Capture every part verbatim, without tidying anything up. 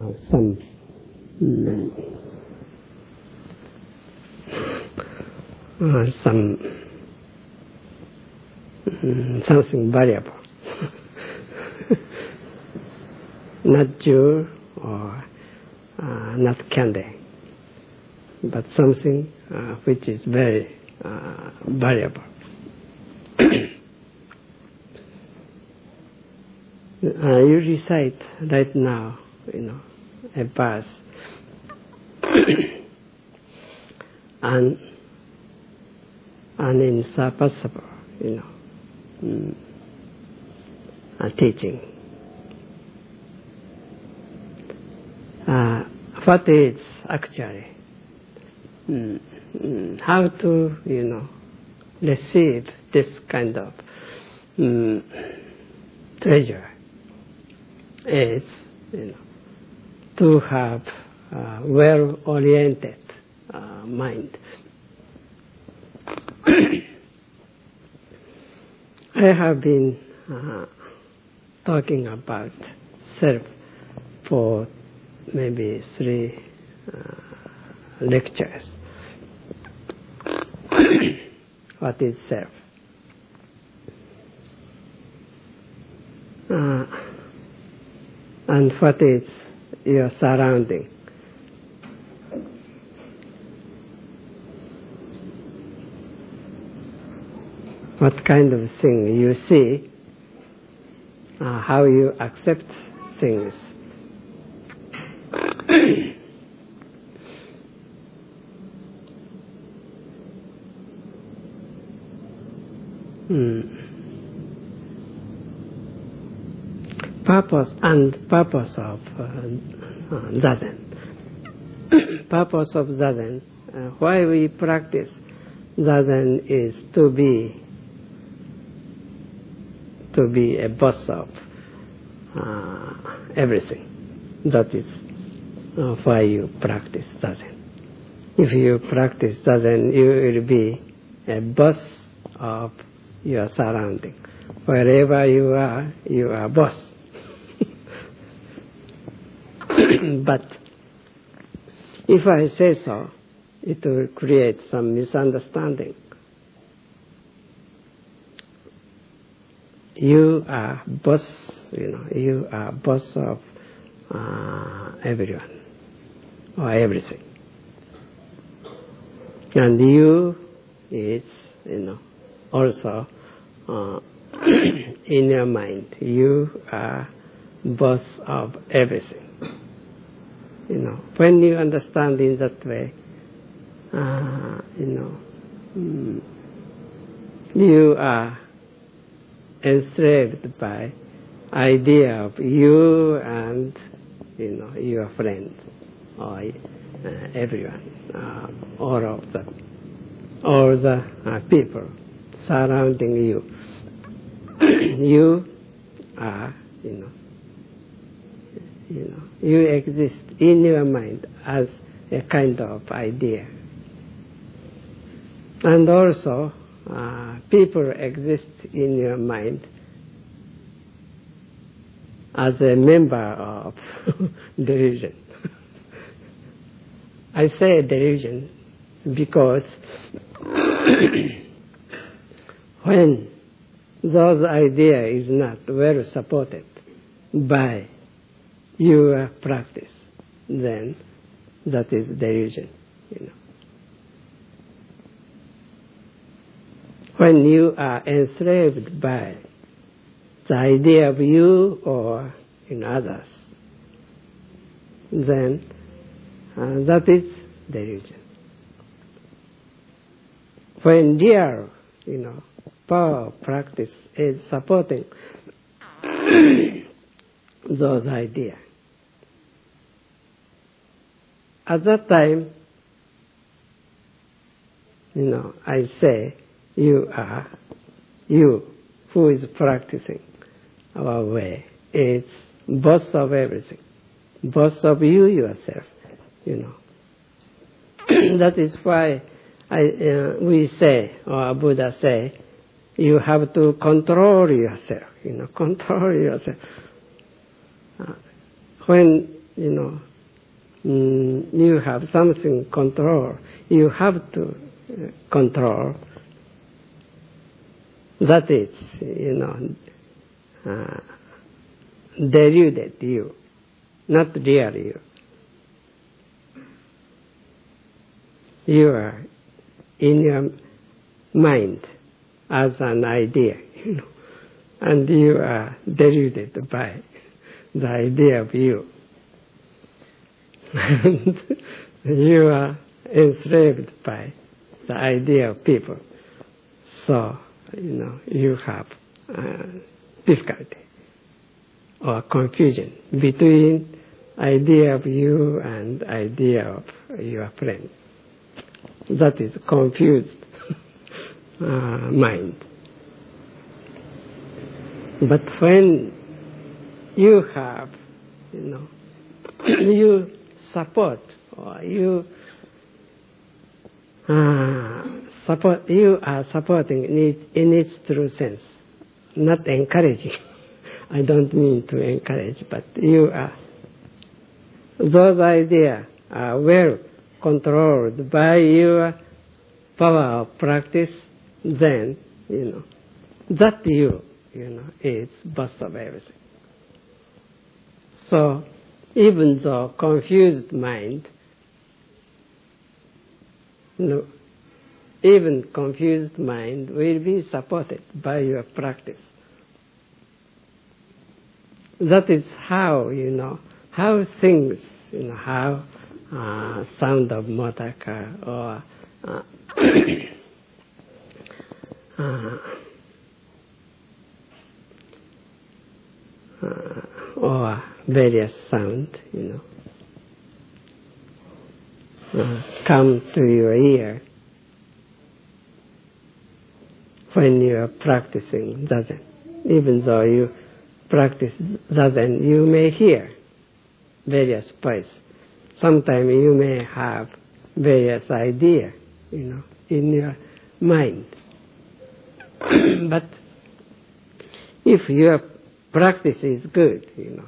some um, uh, some um, something variable, not jewel or uh, not candy, but something uh, which is very uh, variable. Uh, you recite right now, you know, a verse, and and insuppressible, you know, mm, a teaching. Uh, what is actually mm, mm, how to, you know, receive this kind of mm, treasure is, you know, to have a well-oriented uh, mind. I have been uh, talking about self for maybe three uh, lectures. What is self? Uh, and what is your surrounding? What kind of thing you see, uh, how you accept things. hmm. Purpose and purpose of uh, uh, Zazen. Purpose of Zazen, uh, why we practice Zazen is to be to be a boss of uh, everything. That is uh, why you practice Zazen. If you practice Zazen, you will be a boss of your surrounding. Wherever you are, you are boss. But if I say so, it will create some misunderstanding. You are boss, you know, you are boss of uh, everyone or everything. And you is, you know, also uh, in your mind, you are boss of everything. You know, when you understand in that way, uh, you know, mm, you are enslaved by idea of you and, you know, your friend or uh, everyone, uh, all of them, all the uh, people surrounding you. You are, you know, you know, you exist in your mind as a kind of idea. And also, uh, people exist in your mind as a member of delusion. I say delusion because when those idea is not well supported by your practice, then that is delusion, you know. When you are enslaved by the idea of you or in others, then uh, that is delusion. When real, you know, power practice is supporting those ideas, at that time, you know, I say, you are, you who is practicing our way, is boss of everything, boss of you yourself, you know. That is why I, uh, we say, or Buddha say, you have to control yourself, you know, control yourself. Uh, when you know, mm, you have something control, you have to uh, control. That is, you know, uh, deluded you, not real you. You are in your mind as an idea, you know, and you are deluded by the idea of you. And you are enslaved by the idea of people. So, you know, you have uh, difficulty or confusion between idea of you and idea of your friend. That is confused uh, mind. But when you have, you know, you support or you uh, support, you are supporting it in its true sense, not encouraging. I don't mean to encourage, but you are. Those ideas are well controlled by your power of practice. Then, you know, that you, you know, is boss of everything. So, even though confused mind, you know, even confused mind will be supported by your practice. That is how, you know, how things, you know, how uh, sound of motor car or uh, uh, uh, or various sound, you know, uh, come to your ear when you are practicing zazen. Even though you practice zazen, you may hear various voices. Sometimes you may have various ideas, you know, in your mind. But if your practice is good, you know,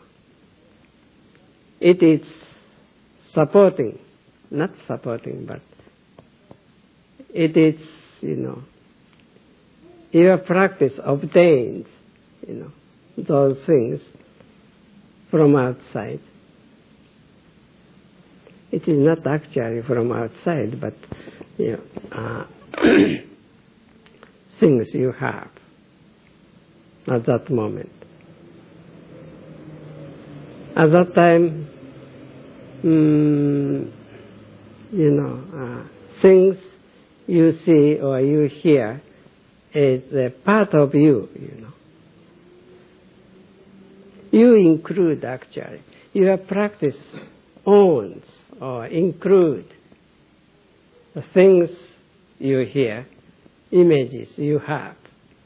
it is supporting, not supporting, but it is, you know, your practice obtains, you know, those things from outside. It is not actually from outside, but, you know, uh, things you have at that moment. At that time, mm, you know, uh, things you see or you hear is a part of you, you know. You include, actually, your practice owns or include the things you hear, images you have.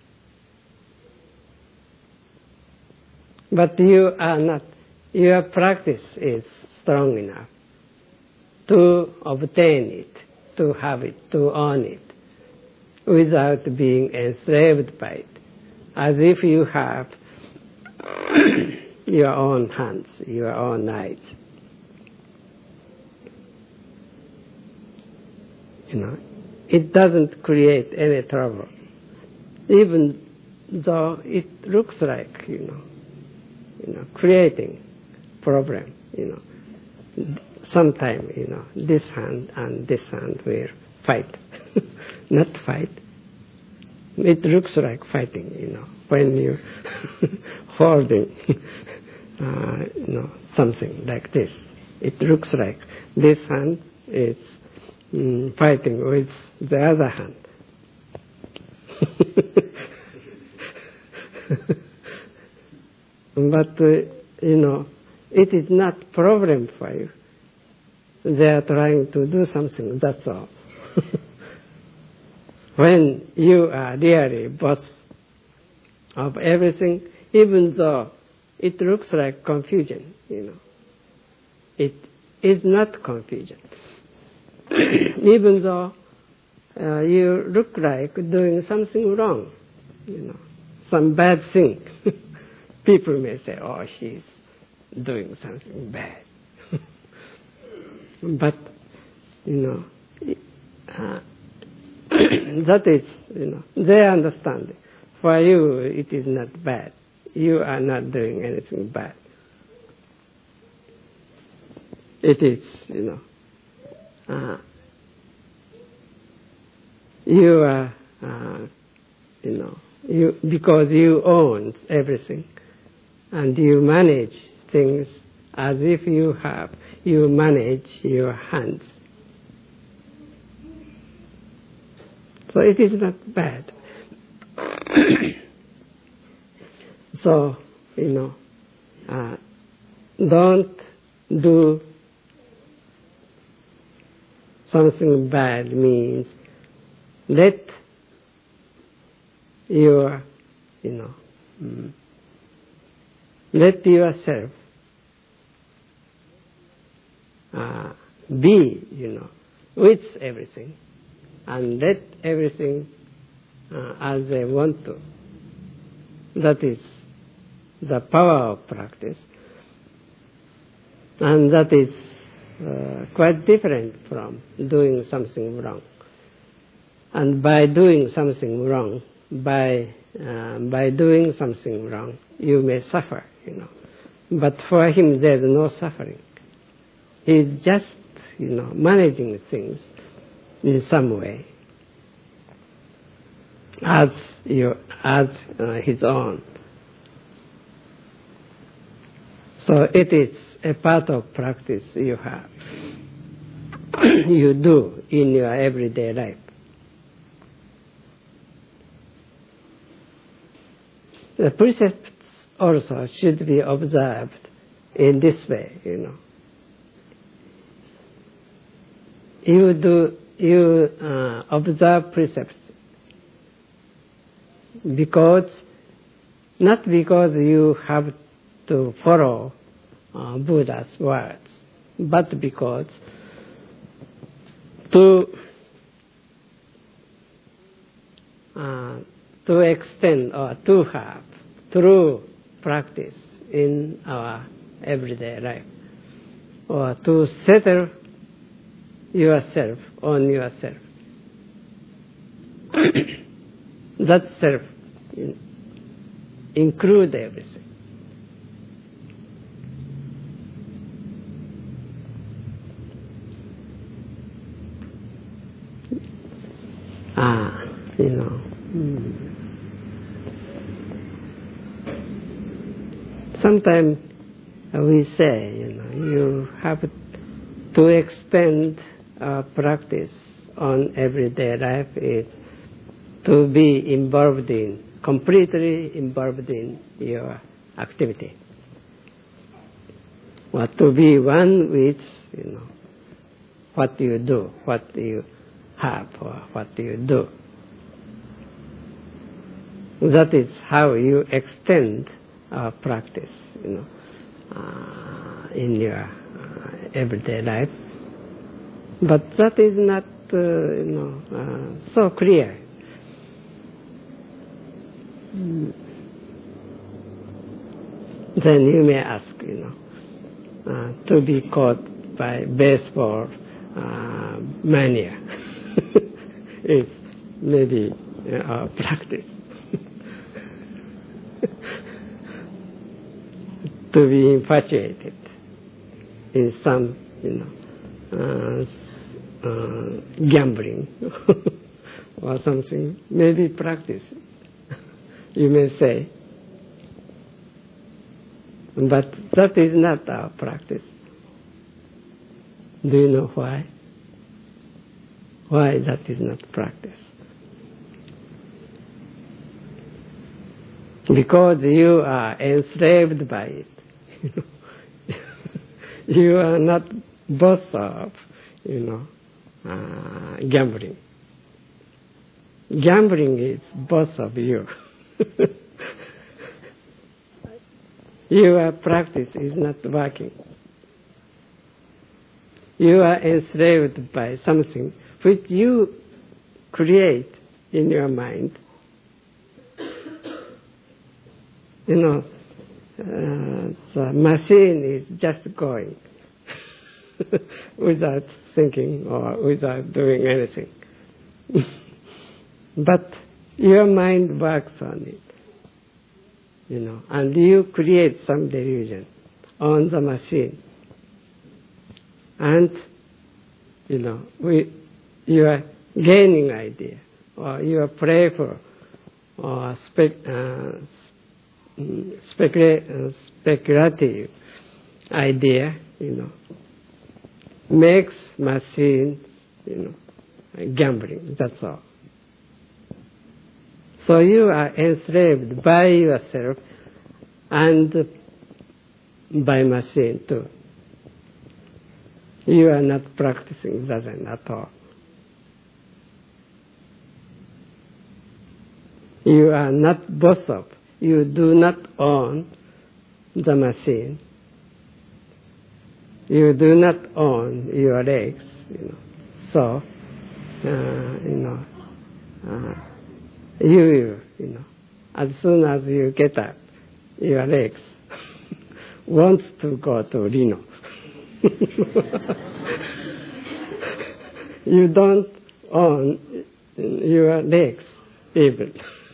But you are not, your practice is strong enough to obtain it, to have it, to own it, without being enslaved by it, as if you have your own hands, your own eyes. You know, it doesn't create any trouble, even though it looks like, you know, you know, creating problem. You know, sometimes, you know, this hand and this hand will fight, not fight. It looks like fighting, you know, when you holding, uh, you know, something like this. It looks like this hand is mm, fighting with the other hand. But, uh, you know, it is not problem for you. They are trying to do something, that's all. When you are really boss of everything, even though it looks like confusion, you know, it is not confusion. Even though uh, you look like doing something wrong, you know, some bad thing. People may say, oh, he's doing something bad. but, you know, uh, that is, you know, their understanding. For you, it is not bad. You are not doing anything bad. It is, you know, uh, you are, uh, you know, you because you own everything, and you manage things as if you have, you manage your hands. So it is not bad. So, you know, uh, don't do something bad means let your, you know, mm, let yourself uh, be, you know, with everything, and let everything uh, as they want to. That is the power of practice, and that is uh, quite different from doing something wrong. And by doing something wrong, by uh, by doing something wrong, you may suffer, you know. But for him, there is no suffering. He is just, you know, managing things in some way as you as uh, his own. So it is a part of practice you have, you do in your everyday life. The precepts also should be observed in this way, you know. You do, you uh, observe precepts because, not because you have to follow uh, Buddha's words, but because to uh, to extend or to have true practice in our everyday life, or to settle yourself on yourself. That self includes everything. Ah, you know. Hmm. Sometimes we say, you know, you have to extend our practice on everyday life is to be involved in, completely involved in your activity. Or to be one with, you know, what you do, what you have, or what you do. That is how you extend our practice, you know, uh, in your uh, everyday life. But that is not, uh, you know, uh, so clear. Mm. Then you may ask, you know, uh, to be caught by baseball uh, mania is maybe uh, our practice. To be infatuated in some, you know, uh, uh, gambling or something, maybe practice, you may say. But that is not our practice. Do you know why? Why that is not practice? Because you are enslaved by it. You are not boss of, you know, uh, gambling. Gambling is boss of you. Your practice is not working. You are enslaved by something which you create in your mind. You know, uh, the machine is just going. without thinking or without doing anything. But your mind works on it, you know, and you create some delusion on the machine. And, you know, we, you are gaining idea, or you are playful, or spec, uh, specula- uh, speculative idea, you know, makes machine, you know, gambling, that's all. So you are enslaved by yourself and by machine too. You are not practicing Zazen at all. You are not boss of. You do not own the machine. You do not own your legs, you know. So, uh, you know, uh, you will, you know, as soon as you get up, your legs wants to go to Reno. You don't own your legs even.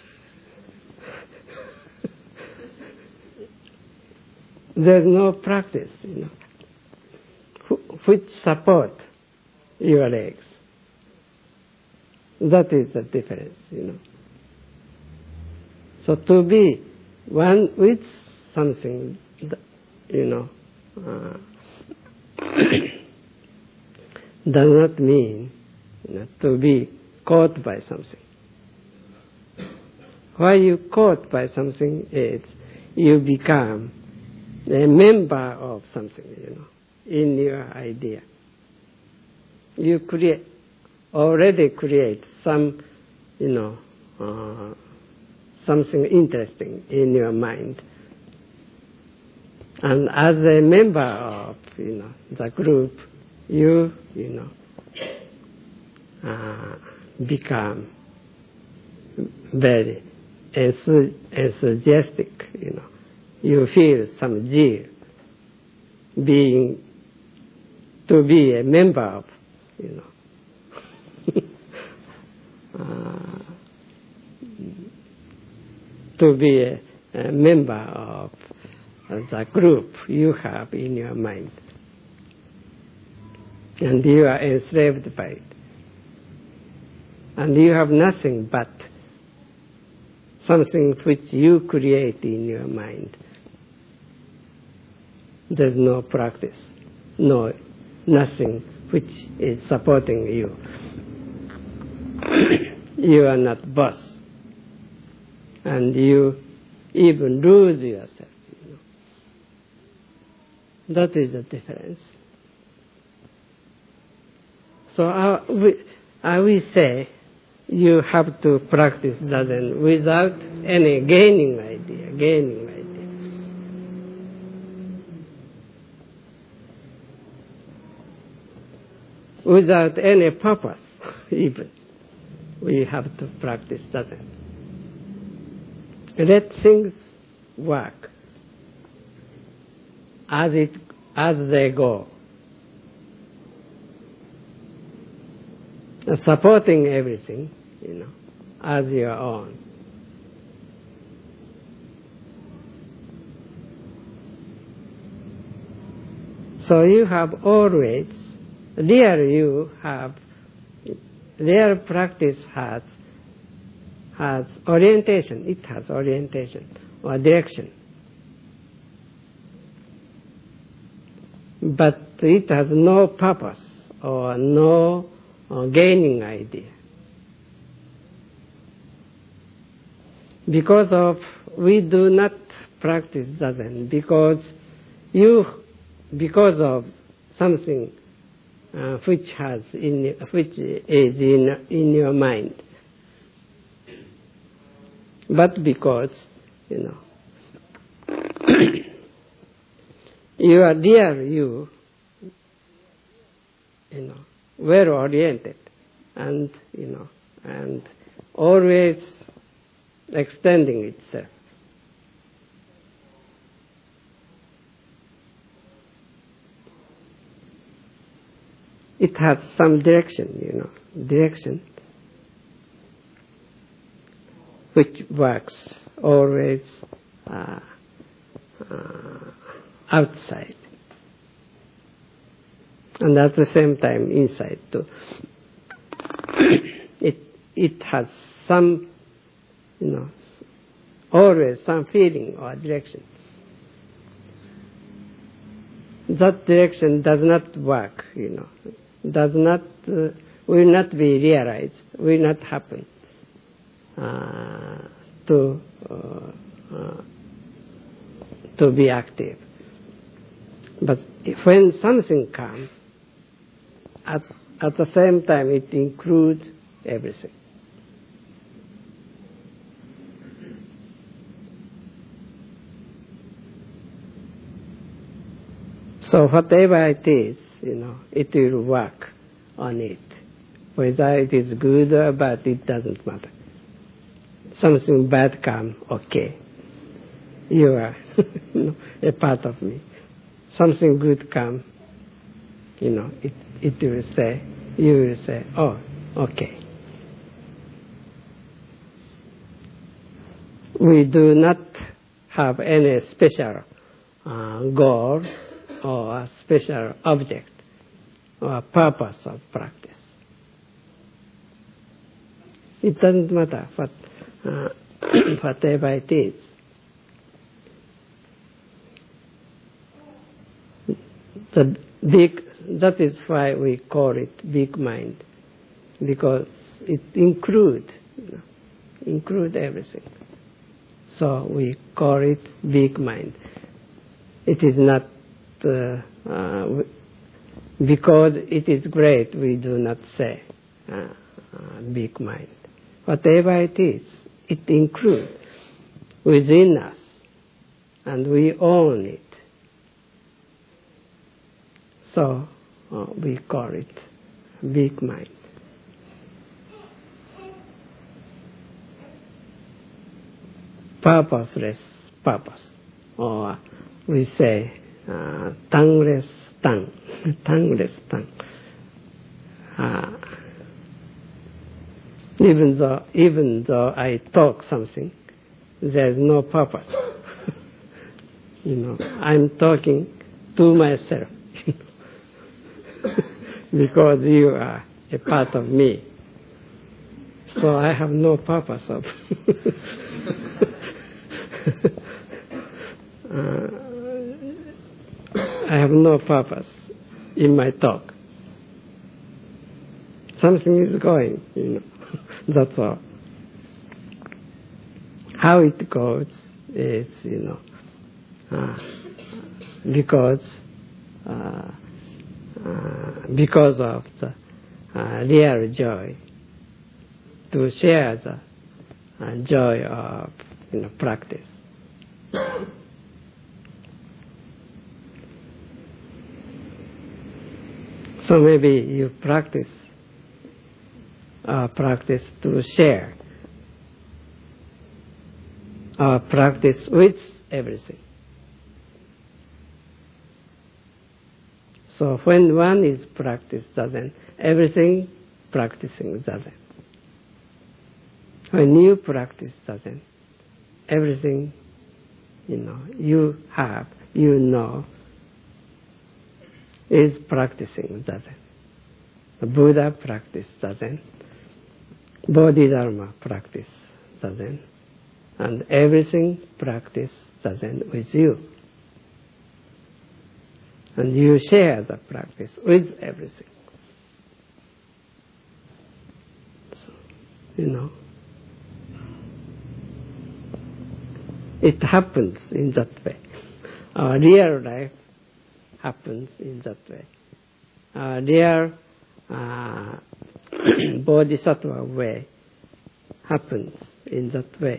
There's no practice, you know, which support your legs. That is the difference, you know. So to be one with something, you know, uh, does not mean, you know, to be caught by something. Why you caught by something is you become a member of something, you know, in your idea. You create, already create some, you know, uh, something interesting in your mind. And as a member of, you know, the group, you, you know, uh, become very enthu- enthusiastic, you know. You feel some zeal being, to be a member of, you know, uh, to be a, a member of the group you have in your mind. And you are enslaved by it. And you have nothing but something which you create in your mind. There's no practice, no, nothing which is supporting you. You are not boss. And you even lose yourself. You know. That is the difference. So uh, we, uh, we say you have to practice Zazen without any gaining idea, gaining idea. Without any purpose, even, we have to practice Zazen. Let things work as it as they go, supporting everything, you know, as your own. So you have always, real you have, real practice has, has orientation, it has orientation or direction. But it has no purpose or no uh, gaining idea. Because of, we do not practice Zazen, because you, because of something uh, which has, in, which is in, in your mind. But because, you know, you are dear you, you know, well oriented, and, you know, and always extending itself. it has some direction, you know, direction, which works always uh, uh, outside, and at the same time inside too. it it has some, you know, always some feeling or direction. That direction does not work, you know, does not, uh, will not be realized, will not happen uh, to uh, uh, to be active. But if, when something comes, at at the same time it includes everything. So whatever it is, you know, it will work on it. Whether it is good or bad, it doesn't matter. Something bad comes, okay. You are you know, a part of me. Something good comes, you know, it, it will say, you will say, oh, okay. We do not have any special uh, goal or a special object or purpose of practice. It doesn't matter what, uh, whatever it is. The big, that is why we call it big mind, because it includes, you know, include everything. So we call it big mind. It is not uh, uh, because it is great, we do not say uh, uh, big mind. Whatever it is, it includes within us, and we own it. So uh, we call it big mind. Purposeless purpose, or we say uh, tongueless tongue, tongueless tongue. Uh, even though even though I talk something, there is no purpose. You know, I'm talking to myself because you are a part of me. So I have no purpose of. uh, I have no purpose in my talk. Something is going, you know. That's all. How it goes is, you know, uh, because uh, uh, because of the uh, real joy, to share the uh, joy of, you know, practice. So maybe you practice uh, practice to share, or practice with everything. So when one is practiced, then everything practicing doesn't. When you practice, then everything, you know, you have, you know, is practicing doesn't. The Buddha practice doesn't. Bodhidharma practice doesn't. And everything practice doesn't with you. And you share the practice with everything. So, you know, it happens in that way. Our real life happens in that way. Our real uh, bodhisattva way happens in that way.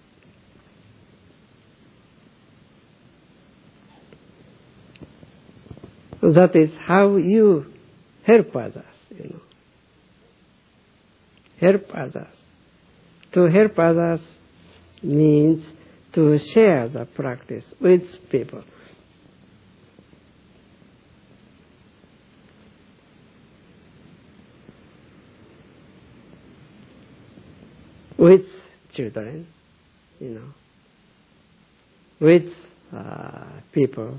That is how you help others, you know. Help others. To help others means to share the practice with people. with children, you know, with uh, people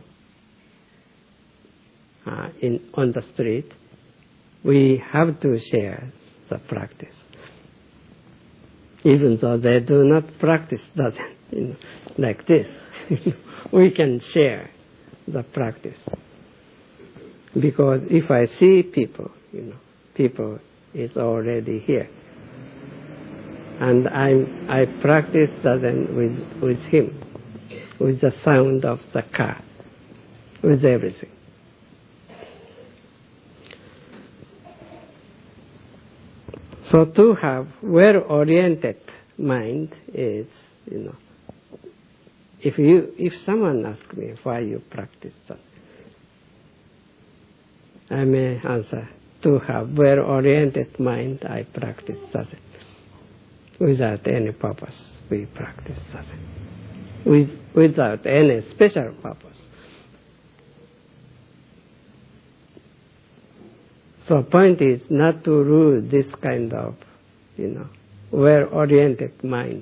uh, in on the street, we have to share the practice. Even though they do not practice that, you know, like this, we can share the practice. Because if I see people, you know, people is already here, and I I practice that with with him, with the sound of the car, with everything. So to have well-oriented mind is, you know, if you if someone asks me why you practice that, I may answer, to have well-oriented mind, I practice that. Without any purpose, we practice that. With, without any special purpose. So point is not to lose this kind of, you know, well-oriented mind.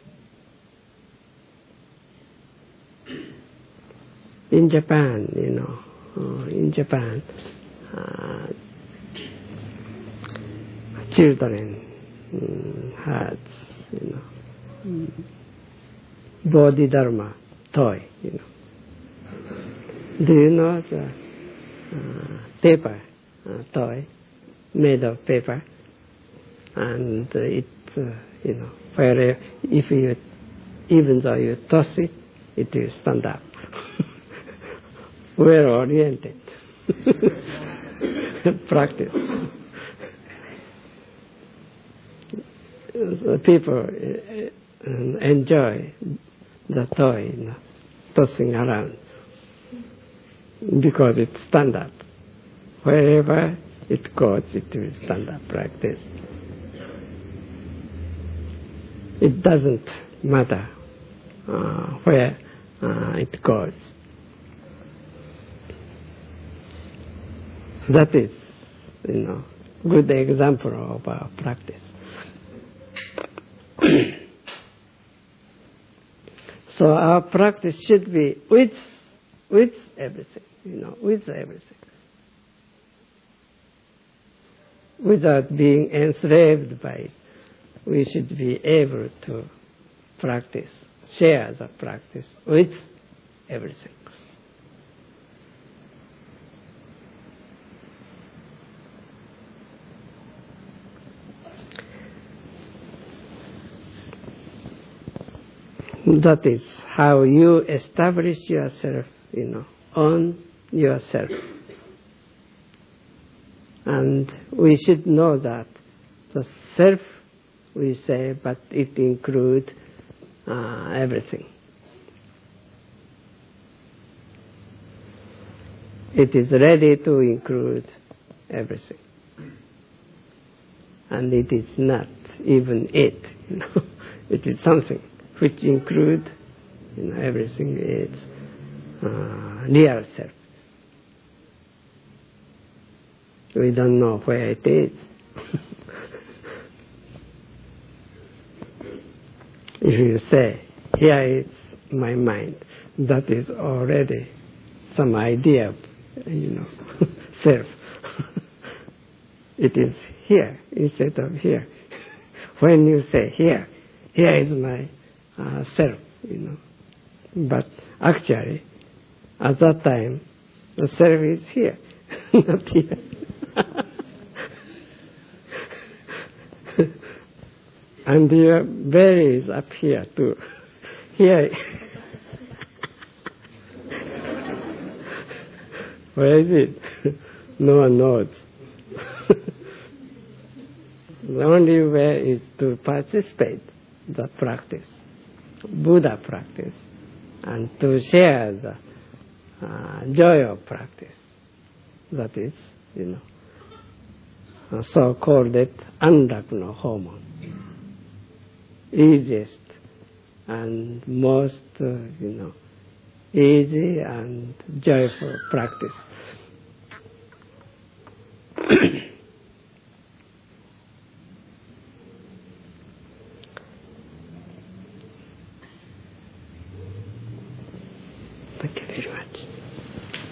In Japan, you know, uh, in Japan, uh, children um, had, you know, um, Bodhidharma toy, you know. Do you know the uh, paper uh, toy made of paper, and uh, it, uh, you know, where if you, even though you toss it, it will stand up. Well oriented. Practice. So people enjoy the toy, you know, tossing around, because it stands up. Wherever it goes, it will stand up like this. It doesn't matter uh, where uh, it goes. That is, you know, good example of our practice. So our practice should be with, with everything, you know, with everything, without being enslaved by it. We should be able to practice, share the practice with everything. That is how you establish yourself, you know, on yourself. And we should know that the self, we say, but it includes uh, everything. It is ready to include everything. And it is not even it, you know. It is something which includes, you know, everything is uh, real self. We don't know where it is. If you say, here is my mind, that is already some idea of, you know, self. It is here instead of here. When you say here, here is my uh, self, you know. But actually, at that time, the self is here, not here. And your belly is up here too. Here. Where is it? No one knows. The only way is to participate the practice, Buddha practice, and to share the uh, joy of practice. That is, you know, so called it Anrakno Homon. Easiest and most, uh, you know, easy and joyful practice. Thank you very much.